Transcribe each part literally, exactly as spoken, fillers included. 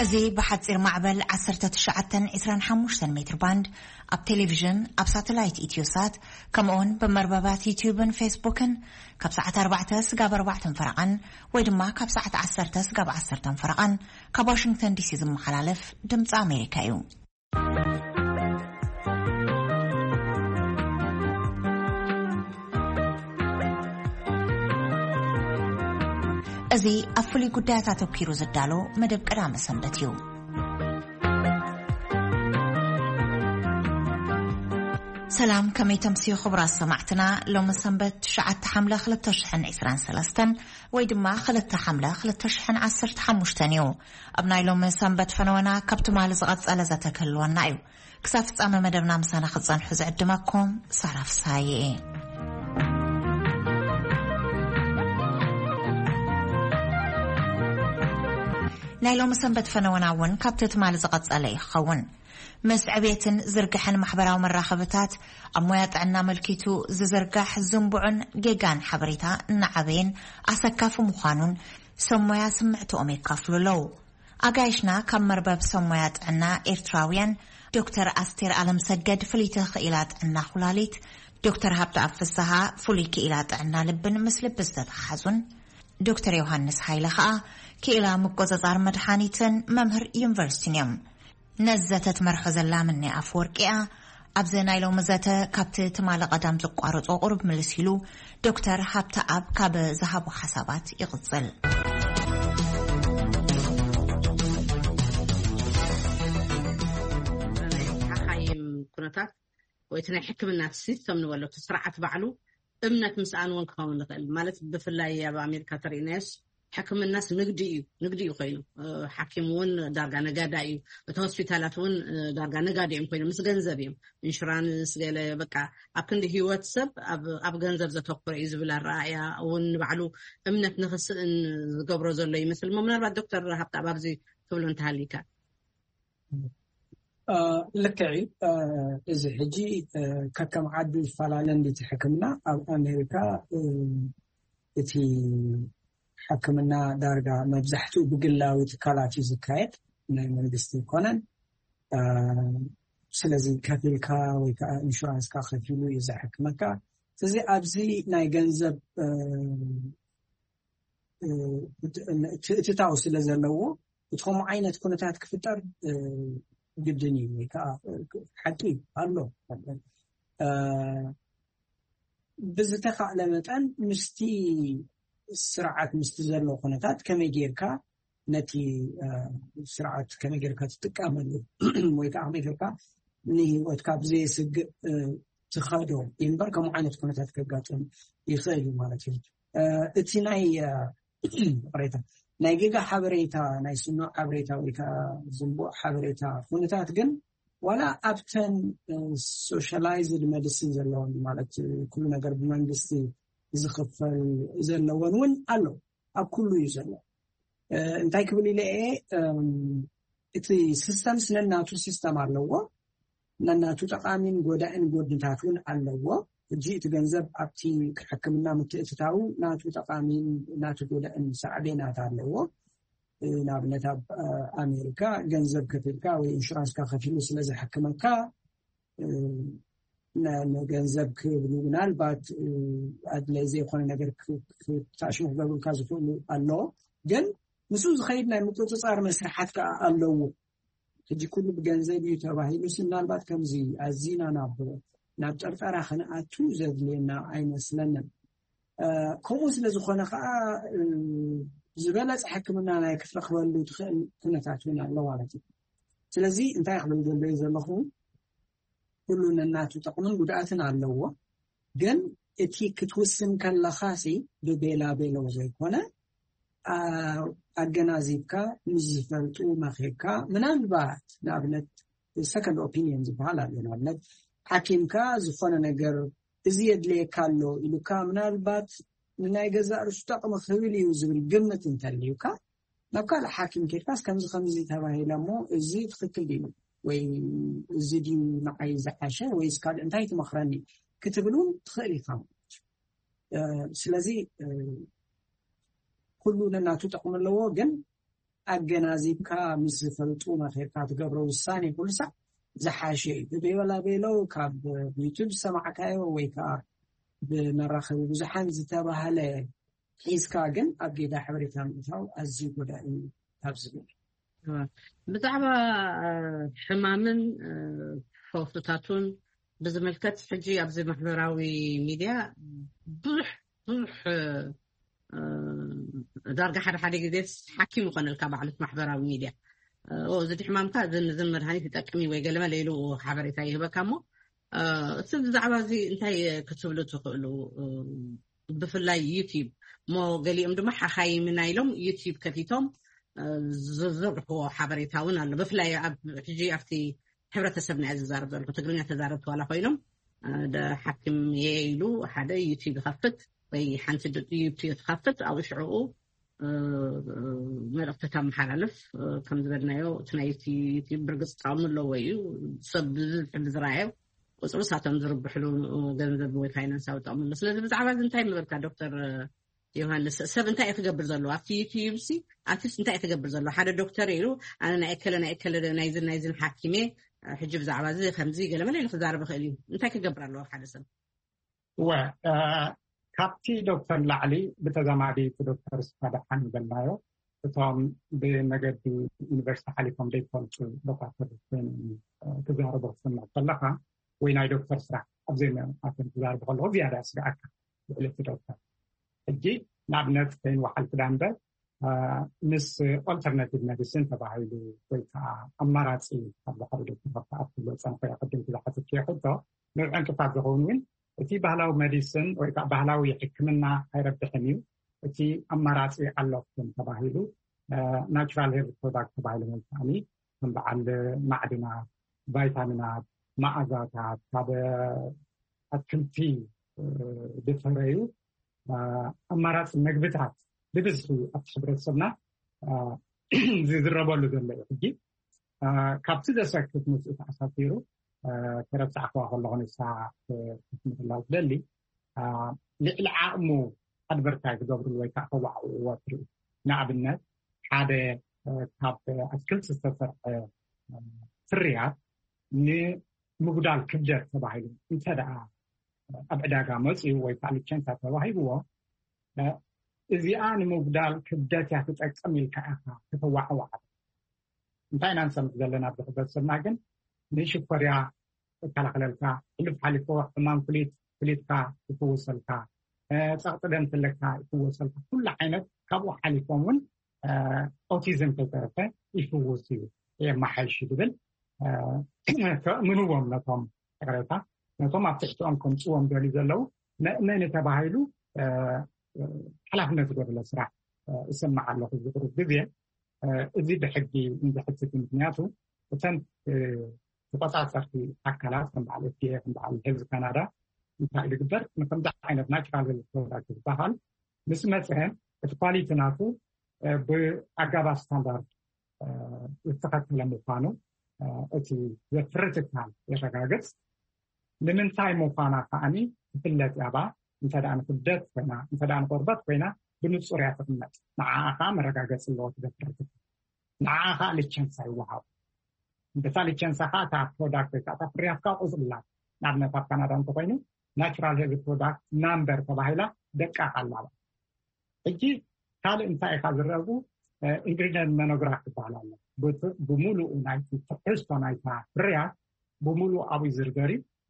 أزي بحصير معبل عشرة تشعتن عشرين حموشتن متر باند أب تلفزيون أب ساتلايت إتيوسات كمون بمرببات يوتيوبن فيسبوكن كاب ساعة أربعة سقاب أربعة فرقان ويدما كاب ساعة عشرة سقاب عشرة فرقان كاب واشنطن دي سي زم خلالف دمت أمريكا يوم أزي أفلي قداتا تبكيرو زدالو مدب قدام سنبتيو سلام كمي تمسيو خبرات سمعتنا لو مسنبت شعت حملة خلت تشحن عسران سلستن ويدما خلت حملة خلت تشحن عسر تحمشتنيو أبناي لو مسنبت فنونا كبتو مال زغط ألزتك الونايو كسافت أما مدبنا مسانا خزان حزع دمكم صرف سايئين نايلو مسنبت فنوناون كابتت مال زغط عليه خون مس عبيتن زرقحن محبراو مراخبتات أمويات عنا ملكيتو ززرقح زنبعن جيجان حبريتا نعبين أسكافو مخانون سمويا سمعتو أمي كافلو لو أقايشنا كم مربب سمويات عنا إرتراويان دكتور أستير ألم سجد فليتخ إلات عنا خلاليت دكتور هبت أفسها فليك إلات عنا لبن مسل بزدت حزن دكتور يوهانس هايلخا كإلا مقوزازار مدحانيتن ممهر يونيفرسيتينيوم نزتت مرحوز اللامني أفوركيا أبزينا لو مزاتا كابت تمال قدام زقارت وقرب ملسيلو دكتور هابتا أب كاب زهاب وحسابات يغزل حقايم كنتات ويتنا حكم الناس سيستم ولا تسرعت بعلو امنت مسان وين كون نقل مالت بفلاي بامريكا تريناس حكم الناس نقدي نقدي خينو حكيمون دارغا نغادايو بهوسبيتالاتون دارغا نغادايو خينو مس ገንዘብም ኢንሹራንስ ገለ በቃ አክንዲ ህይወት ሰብ አብ ገንዘብ ዘተቆረ ይዝብላ ራያ ወን ባዕሉ እምነት ንኽስን ዝገብሮ ዘሎ ይመስል ምናልባት ዶክተር ሀብታ ባብዚ ትብሉ እንታሊካ لكعي إذا حجي ككم عدد فلان اللي تحكمنا أو أمريكا إتي حكمنا درجة مبزحتو بقلا وتكالاتي زكايت من مدرسة كونن سلزي كافيلكا ويكا إنشورانس كاخفيلو إذا حكمك تزي أبزي نايجنزب تتاو سلزي لو وتخوم عينة كونتات كفتر جدني ويكا حكي الله بزتخ على متن مستي سرعة مستزلو خناتات كما يجيركا نتي سرعة كما يجيركا تتكامل ويكا عميركا ني وتكاب زي سج تخادو ينبر كم عينة خناتات كقاتون يخيلوا مالتي اتناي قريتا نايجيجا حبريتا نايسونو حبريتا ويكا زنبو حبريتا خناتات جن ولا أبتن socialized medicine زلون مالت كل نجار بمنجستي يزخف زلون ون ألو أكله يزلون انتي كبلي ليه إتي systems نناتو system علوه نناتو تقامين جودين جود نتاعون علوه جيت جنزب أبتي حكمنا متأتتاو ناتو تقامين ناتو جودين سعدين علوه نابنتا أمريكا جنزب كفيلكا وإنشورانس كخفيلو سلزي حكمنكا جنزب كبنال بعد أدلي زي خلنا نقدر تعشمه قبل كازفون الله جن مسوز خيرنا متصار مسرحات كالله تجي كله بجنزب يتباهي بس النال بعد كم زي عزينا نابر نابتر فراخنا أتوزد لنا عين سلنا كوموس لزخنا خا زبالة حكمنا أنا كيف أخبرلو تخيل كنا تعتون على لوالتي سلزي أنت يخبر ذلك إذا لهم كلنا الناتو تقومون بدأتنا على اللوة جن إتي كتوسم كلا خاسي ببيلا بيلا وزي كنا أجنازيكا مزفلتو مخيكا منان بعد نابنت second opinions بحالا نابنت حكيمكا زفنا نجر زيد لي كالو إلو كامنال بعد ناي جزاء رشتاق مخويلي وزبل جمة انترليوكا نقال حاكم كيركاس كمز خمزي تباهي لمو الزيد خكل دينو ويزيدي معي زحاشا ويسكال انتايت مخراني كتبلون تخيلي خامو أه سلازي أه كلنا ناتو تقوم اللو جن ኣገናዚብካ ምስ ዝፈልጡ መኸርካ ትገብሮ ውሳኔ ኩሉ ሰዓት ዝሓሸ ብቤላ ቤለው ካብ ዩቲዩብ ሰማዕካዮ ወይ ከዓ ብመራኸቢ ብዙሓን ዝተባሃለ ሒዝካ ግን ኣብ ጌዳ ሓበሬታ ምእታው ኣዝዩ ጎዳኢ ካብ ዝብል ብዛዕባ ሕማምን ፈውስታቱን ብዝምልከት ሕጂ ኣብዚ ማሕበራዊ ሚድያ ብዙሕ ብዙሕ ዳርጋ ሓደ ሓደ ግዜ ሓኪም ይኮነልካ ባዕልት ማሕበራዊ ሚድያ እዚ ሕማምካ ዝን መድሃኒት ይጠቅሚ ወይ ገለመ ለይሉ ሓበሬታ ይህበካ እሞ እቲ ብዛዕባ እዚ እንታይ ክትብሉ ትኽእሉ ብፍላይ ዩቲዩብ ሞ ገሊኦም ድማ ሓኻይምና ኢሎም ዩቲዩብ ከቲቶም ዝዘርግሕዎ ሓበሬታ እውን ኣሎ ብፍላይ ሕጂ ኣብቲ ሕብረተሰብና ዝዛረብ ዘሎ ትግርኛ ተዛረብቲ ዋላ ኮይኖም ሓኪም የኢሉ ሓደ ዩቲዩብ ይኸፍት ወይ ሓንቲ ዩቲዩብ ትኸፍት ኣብ ሽዑኡ መልእኽቲ ተመሓላልፍ ከም ዝበልናዮ እቲ ናይ ዩቲዩብ ብርግፅ ጥቕሚ ኣለዎ እዩ ሰብ ብዝሕል ዝረኣዮ ቁፅሪ ሳቶም ዝርብሕሉ ገንዘብ ወይ ፋይናንሳዊ ጥቕሚ ኣሎ ስለዚ ብዛዕባ እዚ እንታይ ንበልካ ዶክተር ዮሃንስ ሰብ እንታይ እትገብር ዘሎ ኣብቲ ዩቲዩብ ሲ ኣርቲስት እንታይ እትገብር ዘሎ ሓደ ዶክተር ኢሉ ኣነ ናይ እከለ ናይ እከለ ናይዝን ናይዝን ሓኪሜ ሕጂ ብዛዕባ እዚ ከምዚ ገለመለ ኢሉ ክዛረብ ይኽእል እዩ እንታይ ክገብር ኣለዎ ሓደ ሰብ ወ ካብቲ ዶክተር ላዕሊ ብተዛማዲ ዶክተር ስፋዳሓን ይበልናዮ እቶም ብመገዲ ዩኒቨርሲቲ ሓሊፎም ዘይፈልጡ ዶክተር ክዛረቦ ክስምዕ ከለካ ወይ ናይ ዶክተር ስራሕ ኣብዘይ ኣቶም ክዛረቦ ከለኹ ዝያዳ ስጋዓካ ልዕሊ ዶክተር ሕጂ ንኣብነት ኮይኑ ዋሓልቲ ዳንበ ምስ ኦልተርናቲቭ ሜዲሲን ተባሂሉ ወይ ከዓ ኣማራፂ ካብ ዝሓደ ዶክተር ተኣትሎ ፀንፈያ ቅድም ዝሓተት ሕቶ ንዑ እንቅፋት ዝኸውን እውን እቲ ባህላዊ ሜዲሲን ወይ ከዓ ባህላዊ ሕክምና ኣይረብሕን እዩ እቲ ኣማራፂ ኣሎፍትን ተባሂሉ ናቹራል ሄር ፕሮዳክት ተባሂሉ መልክዓኒ ከም በዓል ማዕድናት ቫይታሚናት ማኣዛታት ካብ ኣትክልቲ ዝፈረዩ ኣማራፂ ምግብታት ብብዝሒ ኣብቲ ሕብረተሰብና ዝዝረበሉ ዘሎ እዩ ሕጂ ካብቲ ዘሰክት ምስኡ ተኣሳሲሩ ተረብፃዕከዋ ከለኹ ንሳ ክትምሕላው ትደሊ ልዕሊ ዓቕሙ ኣድቨርታይዝ ዝገብርሉ ወይ ከዓ ከዋዕውዎ ትርኢ ንኣብነት ሓደ ካብ ኣትክልቲ ዝተሰርሐ ፍርያት ንምጉዳል ክብደት ተባሂሉ እንተ ደኣ ኣብ ዕዳጋ መፅኡ ወይ ከዓ ልቸንሳ ተባሂብዎ እዚኣ ንምጉዳል ክብደት እያ ትጠቅም ኢልካ ኢኻ ክትዋዕዋዕ እንታይ ኢና ንሰምዕ ዘለና ብሕብረተሰብና ግን ንሽኮርያ እከላኸለልካ ሕልፍ ሓሊፎ ሕማም ፍሊት ፍሊትካ ይፍወሰልካ ፀቕጢ ደም ትለካ ይፍወሰልካ ኩሉ ዓይነት ካብኡ ሓሊፎም እውን ኦቲዝም ተተረፈ ይፍወስ እዩ የማሓይሽ ዝብል ከእምንዎም ነቶም ተቕሬታ ነቶም ኣብ ትሕቲኦም ከምፅዎም ደልዩ ዘለው መእመኒ ተባሂሉ ሓላፍነት ዝገበለ ስራሕ ይስማዕ ኣለኹ ዝቅርብ ግዜ እዚ ብሕጊ እንዝሕትት ምክንያቱ እተን ተቆፃፀርቲ ኣካላት ከም በዓል ኤፍ ዲ ኤ ከም በዓል ህዝቢ ካናዳ እንታይ ዝግበር ንከምዚ ዓይነት ናቹራል ፕሮዳክት ዝበሃል ምስ መፅአን እቲ ኳሊቲ ናቱ ብኣገባ ስታንዳርድ ዝተኸተለ ምኳኑ እቲ ዘፍሪ ትካል የረጋግፅ ንምንታይ ምኳና ከዓኒ ትፍለጥ ያባ እንተ ደኣ ንክብደት ኮይና እንተ ደኣ ንቆርበት ኮይና ብንፁር እያ ትቕመጥ ንዓኻ መረጋገፂ ኣለዎ ትዘፍሪ ትካል ንዓኻ ልቸንሳ ይወሃብ እንተታ ልቸንሳኻ እታ ፕሮዳክት ወይ ከዓ እታ ፍርያትካ ቁፅላት ንኣብነት ኣብ ካናዳ እንተኮይኑ ናቹራል ሄር ፕሮዳክት ናምበር ተባሂላ ደቃቕ ኣላባ ሕጂ ካልእ እንታይ ኢኻ ዝረአቡ ኢንግሪዲየንት ሞኖግራፍ ትበሃል ኣሎ ብሙሉእ ናይቲ ትሕዝቶ ናይታ ፍርያት ብሙሉእ ኣብኡ ዝርገር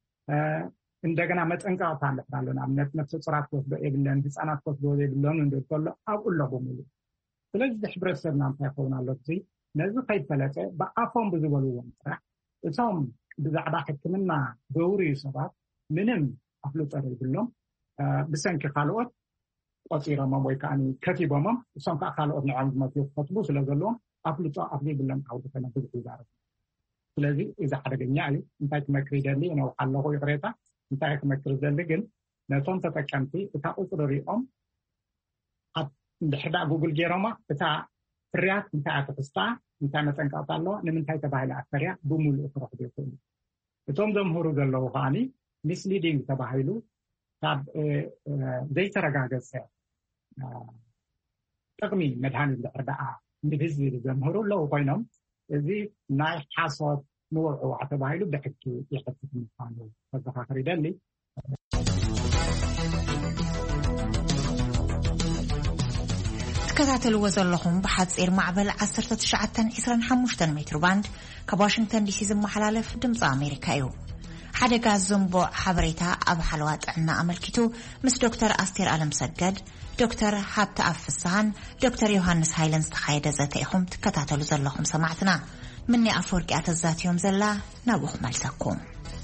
እንደገና መጠንቀቕታ ኣለና ኣሎ ንኣብነት ነፍሲ ፁራት ክወስዶ የብለን ህፃናት ክወስዶ የብለን እንደሎ ኣብኡ ኣሎ ብሙሉእ ስለዚ ሕብረተሰብና እንታይ ይኸውን ኣሎ እዚ ነዚ ከይፈለጠ ብኣፎም ብዝበልዎም ጥራሕ እቶም ብዛዕባ ሕክምና ዘውርዩ ሰባት ምንም ኣፍልጦ ይብሎም ብሰንኪ ካልኦት ቆፂሮሞም ወይ ከዓ ከቲቦሞም እሶም ከዓ ካልኦት ንዖም ዝመፅኡ ክፈትሉ ስለ ዘለዎም ኣፍልጦ ኣብዘይብሎም ዓውዲ ኮነ ብዙሕ ይዛረቡ ስለዚ እዚ ሓደገኛ እዩ እንታይ ክመክር ይደሊ ነው ኣለኹ ይቕሬታ እንታይ ክመክር ዘሊ ግን ነቶም ተጠቀምቲ እታ ቁፅሪ ሪኦም ኣብ ድሕዳ ጉግል ገይሮማ እታ ፍርያት እንታይ ኣትሕዝታ እንታይ መጠንቀቕታ ኣለዋ ንምንታይ ተባሂላ ኣፈርያ ብሙሉእ ክረኽቡ ይኽእሉ እቶም ዘምህሩ ዘለዉ ከዓኒ ሚስሊዲንግ ተባሂሉ ካብ ዘይተረጋገፀ ጥቕሚ መድሃኒት ድሕር ደኣ بهزي الجمهور لو بينهم ذي ناي حصاد نوع وعتبايلو بحكي يحكي في المكان فالذكر يدلي تكتاتلوا زلهم بحصير معبل عشرة تسعة عشرين خمسة متر باند كواشنطن دي سي زمحلالف دمص أمريكا يو حدقا زنبو حبريتا أب حلوات عنا أملكتو مس دكتور أستير ألم سجد دكتور حابت أفسهان دكتور يوهانس هايلنز تخايدة ذاتيهم تكتاتلوا زلهم سمعتنا مني أفورك أتزات يوم زلا نابوخ ملسكم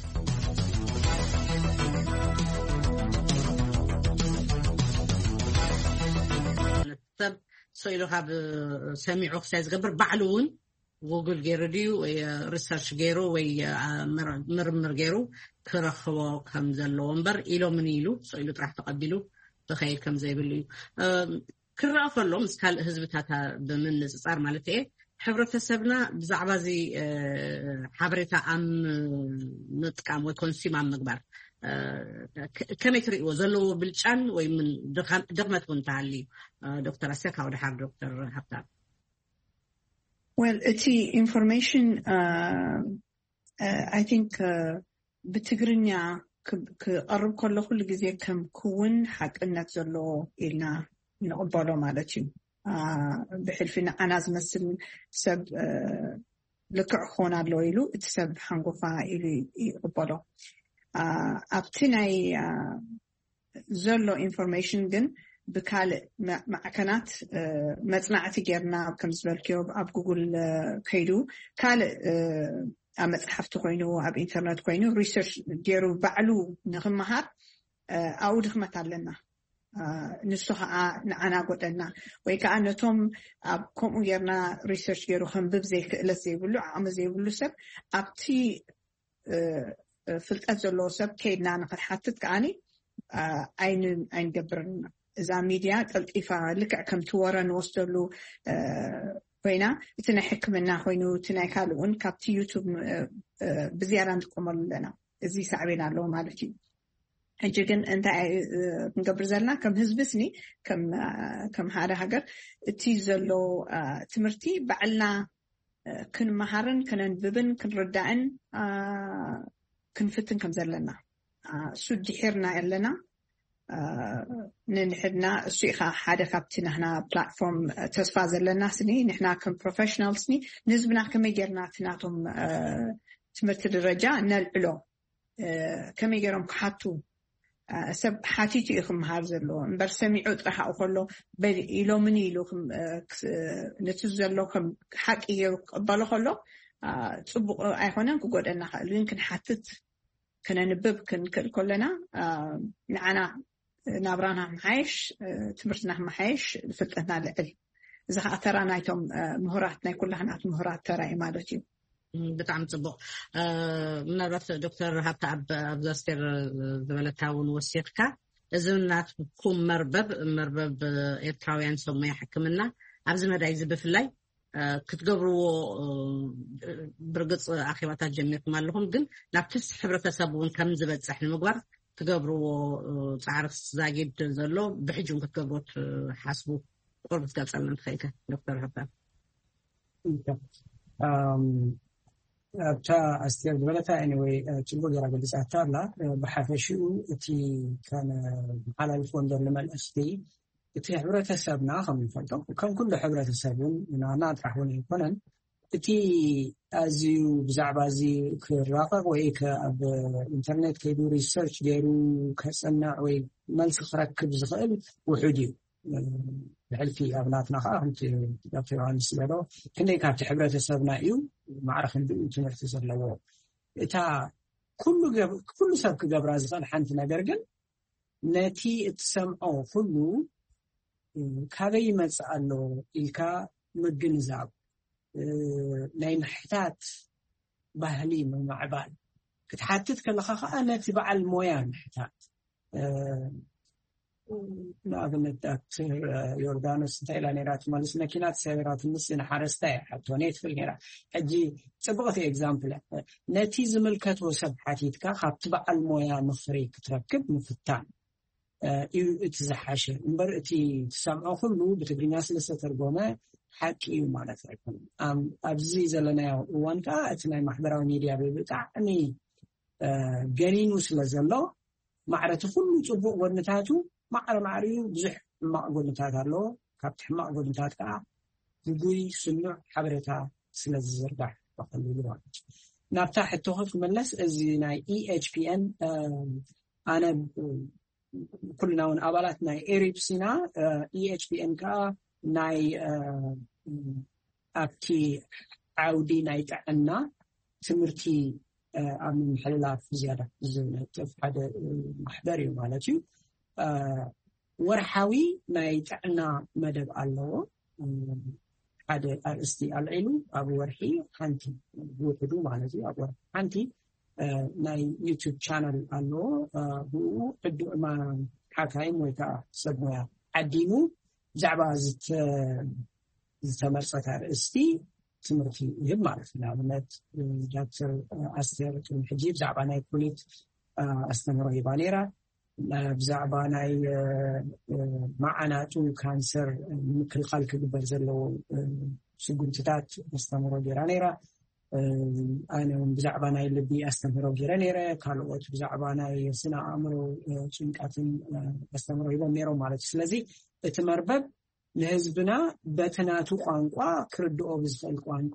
سويلو هاب سميعو خسايز قبر بعلون جوجل جيرو دي ويا ريسيرش جيرو ويا مرمر جيرو كرخوا كم زلوا ومبر إلو من إلو سويلو راح تقبلوا تخيل كم زي بليو كرا أفضلهم سكال هزبتها بمن صار مالتي حبرة سبنا بزعبازي حبرتها أم نتكام وكونسيم أم مقبر كم يتري وزلوا بالشان ومن دغمة ونتعلي دكتور أسيكا ولا حاب دكتور حبتاب. Well, it's information. Uh, uh, I think بتقرنيا كقرب كله كل جزء كم كون حق النتزلوا إلنا نقبله مالتي. بحلفنا أنا زمسل سب لكع خونا لويلو تسب حنقفا إلي يقبله. أبتناي زلوا information جن بكال معكنات مصنعتي جرنا كم زبالكيو أب جوجل كيدو كال أمتحفت كوينو أب إنترنت كوينو ريسيرش جيرو بعلو نغمهات أو دخمت لنا نسوها أنا قلت لنا ويكأن توم أب كم جرنا ريسيرش جيرو هم ببزي لسه يقولوا عم زي يقولوا سب أبتي فلت أزلوا سب كيدنا نقد حتى كأني أين أين جبرنا إذا ميديا الإفاعة لك كم توارا نوصلوا وينا إتنا حكمنا وينو تنا كالون كابتي يوتيوب بزيارة نقوم لنا إزاي سعبنا له مالتي هجيكن أنت نقبر زلنا كم هزبسني كم كم هذا حجر تيزلو تمرتي بعلنا كن مهارن كن نببن كن ردعن كن فتن كم زلنا سود حيرنا لنا نحنا الشيخ حدا كابتن هنا بلاتفورم تسفاز لنا سني نحنا كم بروفيشنالز ني نزبنا كم يجرنا تناتهم تمرت الرجاء نالعلو كم يجرم كحاتو سب حاتيتي إخم هارزلو برسمي عود راح أقوله بدي إلو مني لو كم نتزلو كم حق يقبله خلو تصبق أيهونا كقول أن يمكن حتت كنا نبب كن كلنا معنا نابرانا محيش تمرتنا محيش فتنا لعل إذا أثرنا يتم مهاراتنا كلها نات مهارات ترى إمادتي بتعم تصبق من الرث دكتور حتى عب أبزاستر زملتاون وسيركا إذا نات كم مربب مربب إتراويان سمي حكمنا عبز ما دايز بفلاي كتقبروا برقص أخيرات الجميع مالهم جن نبتس حبرة سبون كم زبد سحن المقبر تقبروا تعرف زاجيب تنزلوا بحجم كتقبروا حاسبوا قرب تقبل من خيكة دكتور حباب. أم تا أستير بلتا anyway تقول يا رجل سأتار لا بحفشوا تي كان على الفندق لما الأسدي تي حبرة سبنا خم الفندق وكان كل حبرة سبون من أنا راحون يكونن تي أزيو بزعبازي كراقة وإيك أب إنترنت كيدو ريسيرش جيرو كسنة وي ملك خرك بزغل وحديو بحلفي أبناتنا خاهم تي دكتور عن السبب كنا كابت حبرة سبنا إيو معرف إن إنترنت تصير له تا كل جب كل سبب كجبر زغل حنتنا جرجل نتي تسمعه كله كذي مسألة إلكا مجنزاب لين حتات بهلي من معبال كتحتت كالخاخة أنا تبع المويان حتات لا أظن الدكتور يوردانوس تايلا نيرات مالس ماكينات سيارات النصين حارستاي حتى نيت في الهراء أجي تبغى إكزامبل نتي زملكت وسب حتيتك خاب تبع المويان مفريك تركب مفتان إيو تزحشه مبر تي تسمعه كله بتقري ناس لسه ترجمة حكي ማለት አይኮንም ኣብዚ ዘለና ወንታ እትናይ ማሕበራዊ ሚድያ ብጣዕሚ ገኒኑ ስለዘሎ ማዕረቱ ሁሉ ጽቡቕ ወንታቱ ማዕረ ማዕሪዩ ብዙሕ ማዕጎልታት ኣሎ ካብቲ ሕማቅ ጎልታት ከዓ ዝጉይ ስኑዕ ሓበሬታ ስለዝዝርጋሕ በቀሊሉ ማለት ናብታ ሕቶ ክመለስ እዚ ናይ E H P N ኣነ ኩልና ውን ኣባላት ናይ ኤሪፕሲና E H P N ከዓ ናይ ኣብቲ ዓውዲ ናይ ጥዕና ትምህርቲ ኣብ ምሕልላፍ ዝያዳ ዝነጥፍ ሓደ ማሕበር እዩ ማለት እዩ ወርሓዊ ናይ ጥዕና መደብ ኣለዎ ሓደ ኣርእስቲ ኣልዒሉ ኣብ ወርሒ ሓንቲ ውሕዱ ማለት እዩ ኣብ ወርሒ ሓንቲ ናይ ዩቲዩብ ቻነል ኣለዎ ብኡ ዕዱዕ ሓካይም ወይ ከዓ ሰብ ሞያ ዓዲሙ ብዛዕባ ዝተመርፀት ኣርእስቲ ትምህርቲ ይህብ ማለት ነው ንኣብነት ዶክተር ኣስቴር ሕጂ ብዛዕባ ናይ ኩሊት ኣስተምሮ ይባ ነይራ ብዛዕባ ናይ ማዓናጡ ካንሰር ምክልኻል ክግበር ዘለዎ ስጉምትታት ኣስተምሮ ጌራ ነይራ ኣነ ብዛዕባ ናይ ልቢ ኣስተምሮ ጌራ ነይረ ካልኦት ብዛዕባ ናይ ስነ ኣእምሮ ጭንቀትን ኣስተምሮ ይቦም ነይሮም ማለት ስለዚ እቲ መርበብ ለህዝብና በተናቱ ቋንቋ ክርድኦ ብዝኽእል ቋንቋ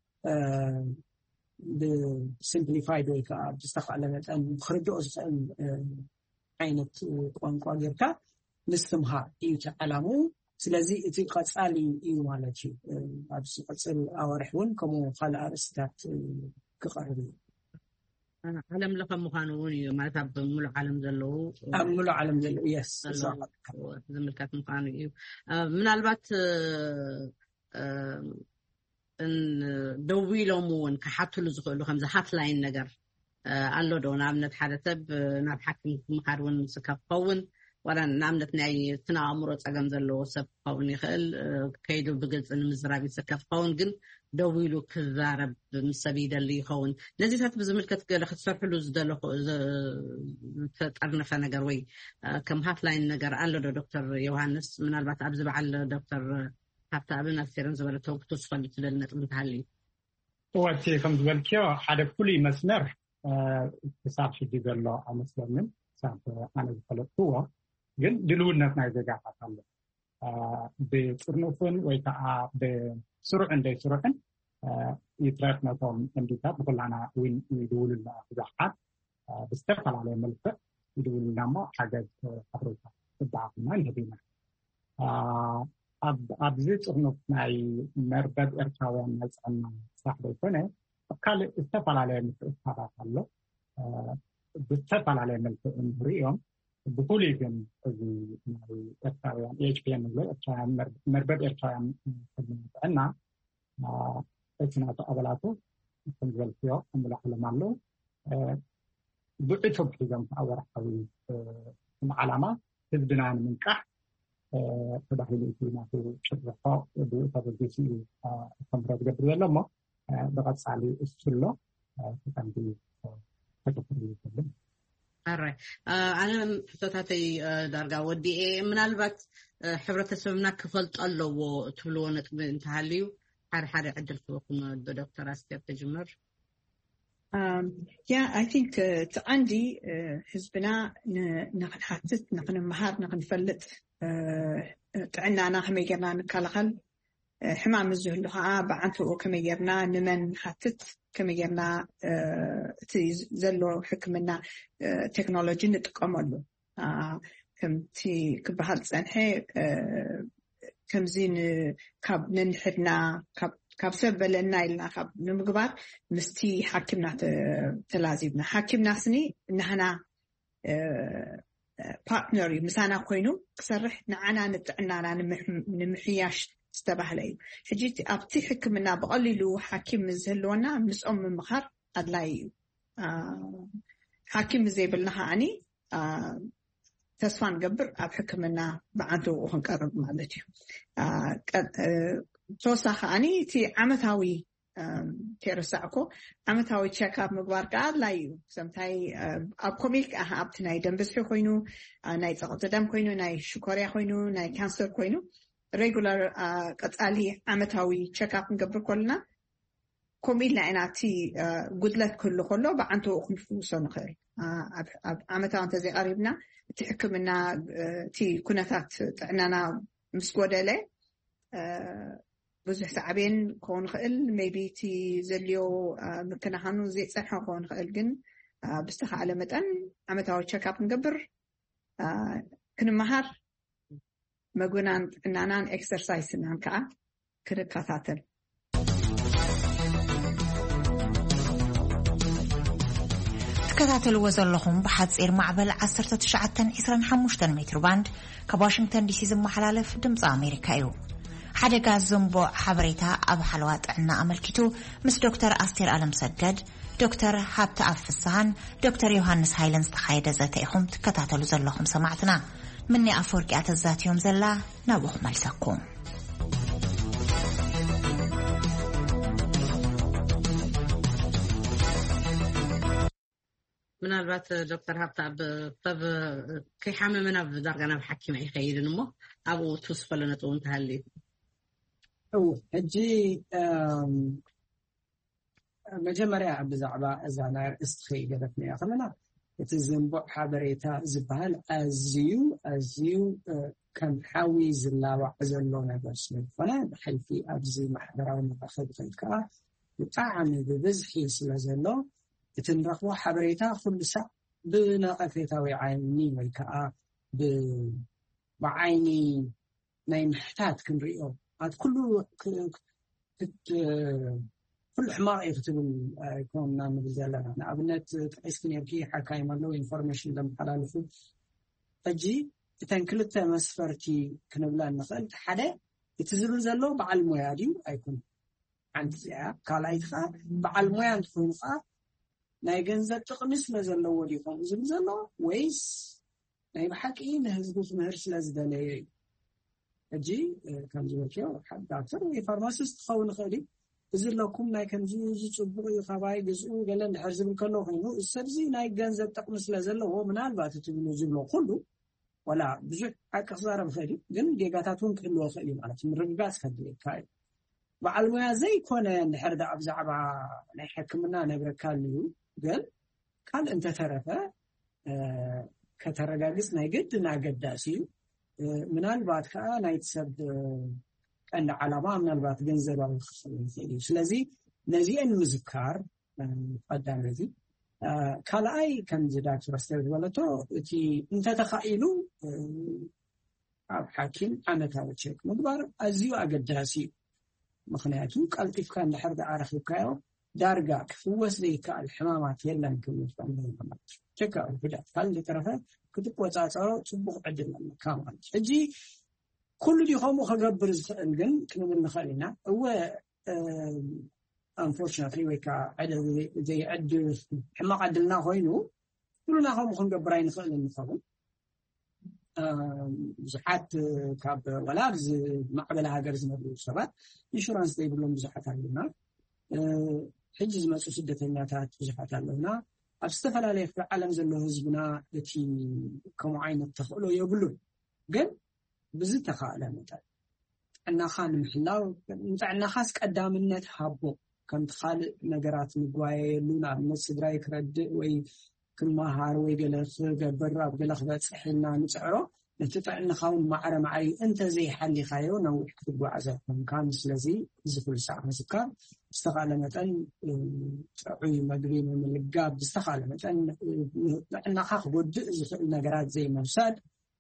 ብሲምፕሊፋይድ ወይ ከዓ ብዝተኻለ መጠን ክርድኦ ዝኽእል ዓይነት ቋንቋ ጌርካ ምስትምሃር እዩ ተዓላሙ ስለዚ እቲ ቀጻሊ እዩ ማለት እዩ ኣብዚ ቀጽል ኣወርሕ ውን ከምኡ ካልእ ኣርእስታት ክቐርብ እዩ ዓለም ለኸ ምዃኑ ውን እዩ ማለት ኣብ ሙሉእ ዓለም ዘለዉ ኣብ ሙሉእ ዓለም ዘለዉ የስ ዝምልከት ምዃኑ እዩ ምናልባት ደው ኢሎም ውን ክሓትሉ ዝኽእሉ ከምዚ ሃትላይን ነገር ኣሎ ዶ ንኣብነት ሓደ ሰብ ናብ ሓኪም ምኻድ ውን ዝስከፍ ክኸውን ዋላ ንኣብነት ናይ ስነ ኣእምሮ ፀገም ዘለዎ ሰብ ክኸውን ይኽእል ከይዱ ብግልፂ ንምዝራብ ይስከፍ ክኸውን ግን ደው ኢሉ ክዛረብ ምስ ሰብ ይደሊ ይኸውን ነዚታት ብዝምልከት ገለ ክትሰርሕሉ ዝደለኹ ዝተጠርነፈ ነገር ወይ ከም ሃትላይን ነገር ኣሎ ዶ ዶክተር ዮሃንስ ምናልባት ኣብዚ በዓል ዶክተር ሃብተኣብን ኣስቴርን ዝበለተው ክትወስኸሉ ትደሊ ነጥቢ እንተሃልዩ ወቲ ከም ዝበልክዮ ሓደ ፍሉይ መስመር ክሳብ ሕጂ ዘሎ ኣይመስለንን ክሳብ ኣነ ዝፈለጥክዎ ግን ድልውነት ናይ ዜጋታት ኣሎ ብፅርንፉን ወይ ከዓ ብስሩዕን ዘይስሩዕን ይትረፍ ነቶም ቀንዲታት ብኩላና እውን ይድውሉልና ብዙሓት ብዝተፈላለየ መልክዕ ይድውሉልና እሞ ሓገዝ ሓበሬታ ክበዓልና ንህቢና ኣብዚ ፅርንፍ ናይ መርበብ ኤርትራውያን ናይ ጥዕና ስራሕ ዘይኮነ ኣብ ካልእ ዝተፈላለየ ምክእሳባት ኣሎ ብዝተፈላለየ መልክዕ ንሪኦም ብፍሉይ ግን እዚ ናይ ኤርትራውያን E H P N ኤርትራውያን መርበብ ኤርትራውያን ጥዕና እቲ ናቱ ኣባላቱ ከም ዝበልክዮ ሙሉእ ዓለም ኣሎ ብዕቱብ ሒዞም ኣብ ወርሓዊ ዓላማ ህዝብና ንምንቃሕ ተባሂሉ እቲ ናቱ ጭርሖ ብኡ ተበጊሱ ኣስተምሮ ዝገብር ዘሎ እሞ ብቐፃሊ እሱሎ ተቐንዲ ተከፍሉ ይፈልም ኣራይ ኣነ ሕቶታተይ ዳርጋ ወዲኤ ምናልባት ሕብረተሰብና ክፈልጦ ኣለዎ ትብልዎ ነጥቢ እንተሃልዩ ሓደ ሓደ ዕድል ክበኩም ዶክተር ኣስቴር ተጅመር ያ አይ ቲንክ ተቐንዲ ህዝብና ንኽንሓትት ንኽንመሃር ንኽንፈልጥ ጥዕናና ከመይ ጌርና ንከላኸል ሕማም ዝህሉ ከዓ ብዓንትኡ ከመይ ጌርና ንመን ሓትት ከመይ ጌርና እቲ ዘሎ ሕክምና ቴክኖሎጂ ንጥቀመሉ ከምቲ ክበሃል ፀንሐ ከምዚ ካብ ነንሕድና ካብ ሰብ በለና ኢልና ካብ ንምግባር ምስቲ ሓኪምና ተላዚብና ሓኪምና ስኒ ንሕና ፓርትነር እዩ ምሳና ኮይኑ ክሰርሕ ንዓና ንጥዕናና ንምሕያሽ ዝተባህለ እዩ ሕጂ ኣብቲ ሕክምና ብቐሊሉ ሓኪም ዝህልወና ምስኦም ምምኻር ኣድላይ እዩ ሓኪም ዘይብልና ከዓኒ ተስፋ ንገብር ኣብ ሕክምና ብዓንቱ ክንቀርብ ማለት እዩ ተወሳኺ ከዓኒ እቲ ዓመታዊ ከይርሳዕኮ ዓመታዊ ቼክኣፕ ምግባር ከዓ ኣድላይ እዩ ሰምታይ ኣብ ኮሚክ ኣብቲ ናይ ደም ብዝሒ ኮይኑ ናይ ፀቕጢ ደም ኮይኑ ናይ ሽኮርያ ኮይኑ ናይ ካንሰር ኮይኑ regular ቀጻሊ ዓመታዊ ቼክ-አፕ እንገብር ኮልና ኮሚል ናይናቲ ጉድለት ኩሉ ኮሎ በአንቶ ክንፍውሶ ንኽእል ኣብ ዓመታዊ እንተዘይ ቀሪብና እቲ ሕክምና እቲ ኩነታት ጥዕናና ምስ ጎደለ ብዙሕ ሰዓብን ክኸውን ክእል ሜቢ እቲ ዘልዮ ምክንያቱ ዘይፀንሖ ክኸውን ክእል ግን ብዝተኻእለ መጠን ዓመታዊ ቼክ-አፕ እንገብር ክንመሃር መጉናን ጥዕናናን ኤክሰርሳይስናን ከዓ ክንከታተል تكتاتلوا زلهم بحصير معبل عشرة تسعة عشرين خمسة متر باند كواشنطن دي سي زمحلالف دمص امريكايو حدقا زنبو حبريتا اب حلوات عنا املكتو مس دكتور استير علم سجد دكتور حبت افسهان دكتور يوحنس هايلنز تخايده زتيهم تكتاتلوا زلهم سمعتنا مني افورقي اتزات يوم زلا نبوخ ملسكم ምናልባት ዶክተር ሀብታብ ጠብ ከሐመመና በዳርጋና በሐኪም አይኸይድን ሞ አቡ ተስፈለነጡ እንታለ او اجي መጀመሪያ ብዛዕባ እዛና እስትኸይ ገበትኒ ያኸመና እቲ ዝንቦዕ ሓበሬታ ዝበሃል ኣዝዩ ኣዝዩ ከም ሓዊ ዝላዋዕ ዘሎ ነገር ስለዝኾነ ብሕልፊ ኣብዚ ማሕበራዊ መራኸቢ ከዓ ብጣዕሚ ብብዝሒ ስለዘሎ እቲ ንረኽቦ ሓበሬታ ኩሉ ሰዕ ብነቐፌታዊ ዓይኒ ወይ ከዓ ብዓይኒ ናይ ምሕታት ክንሪኦ ኣት ኩሉ كل حماق يكتبون يكوننا مبزلنا نعبنت تحسكن يبكي حكاي مالو information لم حلالفو أجي تنكلت مسفرتي كنبلا النخل حدا يتزلون زلو بعلمو يادي أيكون عند زيا كالايتخا بعلمو يانتخون خا نايجنزة تقمس لزلو وديكم زل زلو ويس ناي بحكي نهزقوف مهرش لزدلي أجي كان زوجيو حد دكتور وفارماسيست خون خالي إذا لو كنا كنزوج تبغي خباي جزء قال لنا حرزب كله هينو السبزي ناي جنزة تقمص لازله هو من البات تبغي جبله كله ولا بجد أكثر بخير جن جيجاتاتون كله خير معناته من رجعات خدي كاي وعلمها زي كنا نحرد أبزعبا نحكمنا نبركاليو قال قال أنت ترفه آه كترجاجس نايجد ناجداسي آه من البات كا نايتسد آه أن علامة من البات جنزة بالخصوصية ስለዚህ ነዚህን ምዝካር ቀዳም ነዚህ ካልአይ ከም ዝዳች ረስተው ወለቶ እቲ እንተ ተኻኢሉ ኣብ ሓኪም ዓመታዊ ቼክ ምግባር ኣዝዩ ኣገዳሲ ምክንያቱ ቀልጢፍካ እንድሕር ዓረፍካዮ ዳርጋ ክፍወስ ዘይከኣል ሕማማት የለን ክብል ፈንደም ቼክ ኣብ ብዳት ካል ተረፈ ክትቆጻጸሮ ጽቡቕ ዕድል ኣለካ ማለት ሕጂ كل دي هم خبر الجن كانوا من خالنا هو unfortunately ويكا عدد زي عد حما عدلنا هينو كلنا هم خنجبرين خالنا نفهم زحات كاب ولا بز معبلها جرز مبلغ شباب insurance ده يقولون زحات علينا حجز ما سوسدة الناتات زحات علينا أستفعل عليه في عالم زلوا هزبنا التي كمعين التخلو يقولون جن بزت خاله مثلا أن خان محلاو أن خاص قدام النت حبو كنت خالق نجارات مقواي لونا من الصدراء كرد وي كل ما هار ويجلس جبرة بجلس بس حنا نسعره نتفق أن خاون معرة معي أنت زي حلي خيرون أو يكتبوا عزفهم كان سلزي زفل ساعة مسكر استغل مثلا عي مدري من الجاب استغل مثلا أن خاخ بود زفل نجارات زي مرساد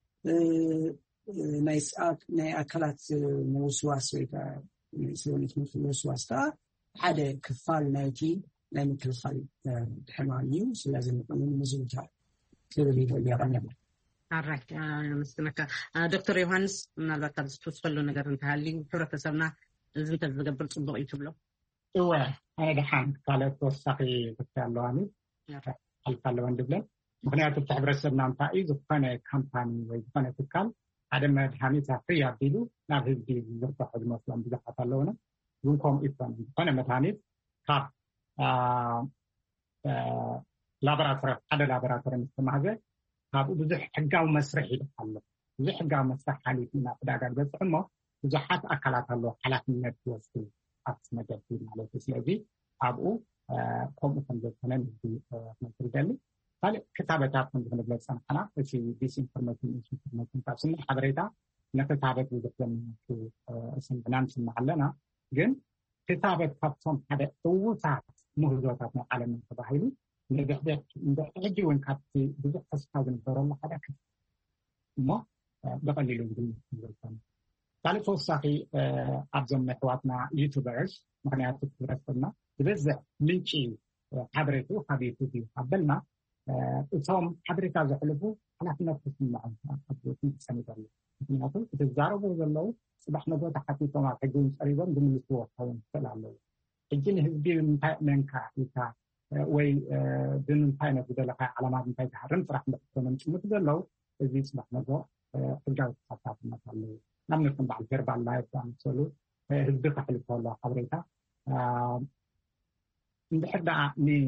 نايس أك ناي أكلات موسواس ويكا سوونيت موسواس تا حدا كفال نايتي ناي مثل خال حمانيو لازم نكون مزوجها كذا اللي يغني عرفت مستنك دكتور يوحنس من الوقت تسفلوا نجار نتهالي حرة سبنا لازم تتقبل صبغ يتبلو هو أنا دحين قالت وثقي بتعلواني الفلو عندنا مخنيات بتعبر سبنا نتائج وكان كامباني وكان تكال هذا ما دحين تفري عبيدو نبي بدي نرفع المسلم بزحمة اللونه يومكم إفهم أنا مثلاً كاب لابراتوري هذا لابراتوري مثل هذا كاب بزح حجاو مسرحي لحاله بزح حجاو مسرح حالي من أبدا بس أما ብዙሓት ኣካላት ኣሎ ሓላፍነት ዝወስዱ ኣብቲ መገዲ ማለት እዩ ስለዚ ኣብኡ ከምኡ ከም ዝኾነ ንግዲ ካልእ ክታበታት ከም ዝንግለፅ ፀንሐና እቲ ዲስኢንፎርሜሽን ኢንፎርሜሽን ካብስኒ ሓበሬታ ነክታበት ብዙሕ ዘመናቱ ስምዕና ንስማዕ ኣለና ግን ክታበት ካብቶም ሓደ እውታት ምህዞታት ናይ ዓለም ተባሂሉ ንድሕሪ እውን ካብቲ ብዙሕ ተስፋ ዝነበረሉ ሓደ እሞ ብቐሊሉ ዝግልፅ ካልእ ተወሳኺ ኣብዞም ኣሕዋትና ዩቱበርስ ምክንያቱ ትረስና ዝበዝሕ ምንጪ ሓበሬቱ ካብ ዩቱብ እዩ ኣበልና እቶም ሓበሬታ ዘሕልፉ ሓላፍነት ክስምዖም ሰሚት ኣሎ ምክንያቱ እቲ ዝዛረቡ ዘለው ፅባሕ ነገ ተሓቲቶም ኣብ ሕጊ ፀሪቦም ዝምልስዎ ክኸውን ይኽእል ኣለዉ ሕጂ ንህዝቢ ብምንታይ መንካ ኢልካ ወይ ብምንታይ ነቲ ዘለካ ዓላማት እንታይ ትሃርም ጥራሕ ንክኾኖም ጭምት ዘለው እዚ ፅባሕ ነገ ሕጋዊ ተሳታፍነት ኣለዉ ናብነት ከም በዓል ቨርባል ላይፍ ዝኣመሰሉ ህዝቢ ከሕልፎ ኣሎ ሓበሬታ እንድሕር ደኣ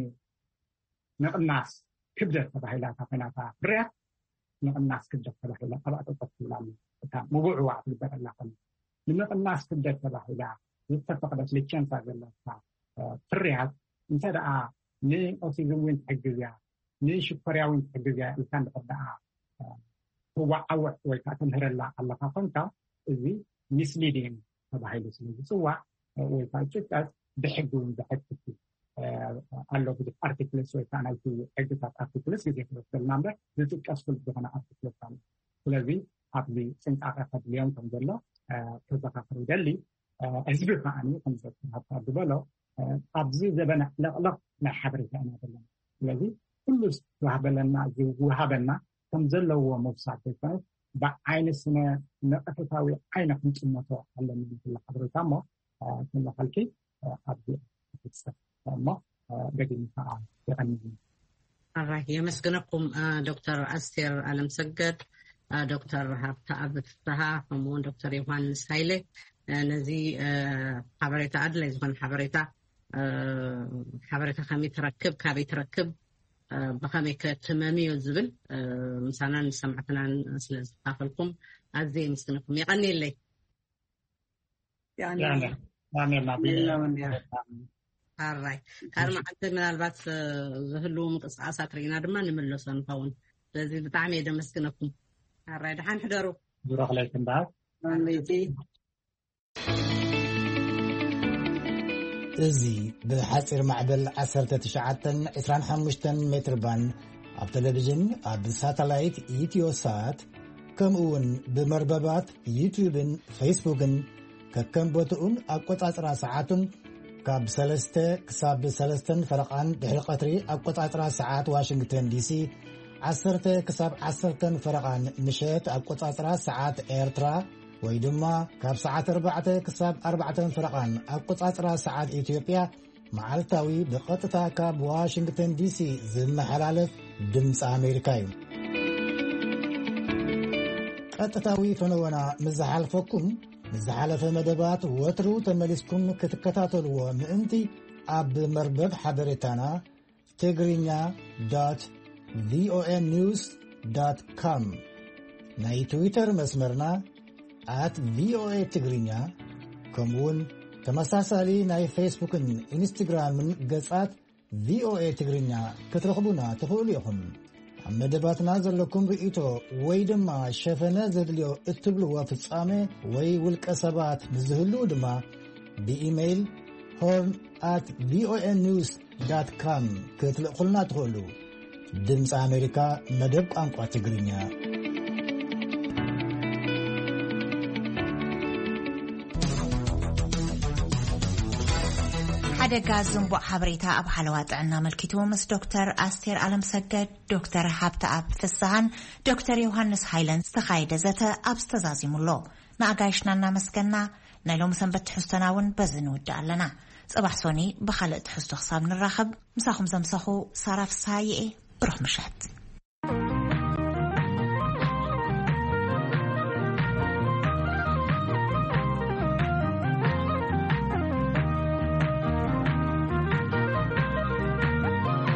ንቅናስ ክብደት ተባሂላ ካፈናታ ፍርያት ንቅናስ ክብደት ተባሂላ ኣብኣ ጠጠፍ ትብላሉ እታ ምጉዕዋ ትግበረላ ከሎ ንምቅናስ ክብደት ተባሂላ ዝተፈቅደት ልቸንሳ ዘለካ ፍርያት እንተ ደኣ ንኦቲዝም እውን ትሕግዝ እያ ንሽኮርያ እውን ትሕግዝ እያ ኢልካ እንድሕር ደኣ ትዋዓውዕ ወይ ከዓ ተምህረላ ኣለካ ኮንካ እዚ ሚስሊዲንግ ተባሂሉ ስለዝፅዋዕ ወይ ከዓ ጭቀት ብሕጊ እውን ዘሕግዝ ኣሎ ብዙሕ ኣርቲክልስ ወይ ከዓ ናይቲ ሕግታት ኣርቲክልስ ግዜ ክወስደልና እምበር ዝጥቀስ ፍሉጥ ዝኾነ ኣርቲክልስ ኣሎ ስለዚ ኣብዚ ጥንቃቐ ከድልዮም ከም ዘሎ ክዘኻኽር ይደሊ ህዝቢ ከዓኒ ከም ዘሓብታ ዝበሎ ኣብዚ ዘበነ ለቕለቕ ናይ ሓበሬታ ኢና ዘለና ስለዚ ኩሉ ዝወሃበለና ዝወሃበና ከም ዘለዎ መብሳት ዘይኮነ ብዓይነ ስነ ነቐፈታዊ ዓይነ ክንጥመቶ ኣለና ኩሉ ሓበሬታ እሞ ክመኸልኪ ኣብዚ ክፍፀም እሞ በግኒ ከዓ ይቐንዩ ኣራይ የመስግነኩም ዶክተር ኣስቴር ኣለምሰገድ ዶክተር ሃብተኣብ ፍስሓ ከምኡውን ዶክተር ዮሃንስ ሃይለ ነዚ ሓበሬታ ኣድላይ ዝኾነ ሓበሬታ ሓበሬታ ከመይ ትረክብ ካበይ ትረክብ ብኸመይ ከተመምዮ ዝብል ምሳና ንሰማዕትናን ስለ ዝተካፈልኩም ኣዝየ የመስግነኩም ይቐኒየለይ ኣራይ ካር መዓልቲ ምናልባት ዝህልው ምንቅስቃሳት ርኢና ድማ ንምለሶ ንኸውን ስለዚ ብጣዕሚ እየ ደመስግነኩም ኣራይ ድሓን ሕደሩ ዝረኽለይኩም በዓል እዚ ብሓፂር ማዕበል ዓሰርተ ትሽዓተን ዒስራን ሓሙሽተን ሜትር ባንድ ኣብ ቴሌቭዥን ኣብ ሳተላይት ኢትዮሳት ከምኡውን ብመርበባት ዩቱብን ፌስቡክን ከከም ቦትኡን ኣቆፃፅራ ሰዓቱን ካብ ሰለስተ ክሳብ ሰለስተን ፈረቓን ድሕሪ ቀትሪ ኣቆፃፅራ ሰዓት ዋሽንግተን ዲሲ ዓሰርተ ክሳብ ዓሰርተን ፈረቓን ምሸት ኣቆፃፅራ ሰዓት ኤርትራ ወይ ድማ ካብ ሰዓት ኣርባዕተ ክሳብ ኣርባዕተን ፈረቓን ኣቆፃፅራ ሰዓት ኢትዮጵያ መዓልታዊ ብቐጥታ ካብ ዋሽንግተን ዲሲ ዝመሓላለፍ ድምፂ ኣሜሪካ እዩ ቀጥታዊ ፈነወና ምዝሓልፈኩም ንዝሓለፈ መደባት ወትሩ ተመሊስኩም ክትከታተልዎ ምእንቲ ኣብ መርበብ ሓበሬታና ትግርኛ ቪኦኤ ኒውስ ዶት ኮም ናይ ትዊተር መስመርና at ቪኦኤ ትግርኛ ከምኡውን ተመሳሳሊ ናይ ፌስቡክን ኢንስታግራምን ገጻት ቪኦኤ ትግርኛ ክትረኽቡና ትኽእሉ ኢኹም ኣብ መደባትና ዘለኩም ርእቶ ወይ ድማ ሸፈነ ዘድልዮ እትብልዎ ፍጻሜ ወይ ውልቀ ሰባት ንዝህልው ድማ ብኢሜይል horn at ቪኦኤ ኒውስ ዶት ኮም ክትልእኹልና ትኽእሉ ድምፂ ኣሜሪካ መደብ ቋንቋ ትግርኛ ሓደጋ ዝንቡዕ ሓበሬታ ኣብ ሓለዋ ጥዕና መልኪቱ ምስ ዶክተር ኣስቴር ኣለምሰገድ ዶክተር ሃብተኣብ ፍስሓን ዶክተር ዮሃንስ ሃይለን ዝተኻየደ ዘተ ኣብ ዝተዛዚሙሎ ንኣጋይሽና እናመስገና ናይ ሎሚ ሰንበት ትሕዝቶና እውን በዚ ንውድእ ኣለና ጽባሕ ሶኒ ብኻልእ ትሕዝቶ ክሳብ ንራኸብ ምሳኹም ዘምሰኹ ሳራ ፍስሓ እየ ብሩኽ ምሸት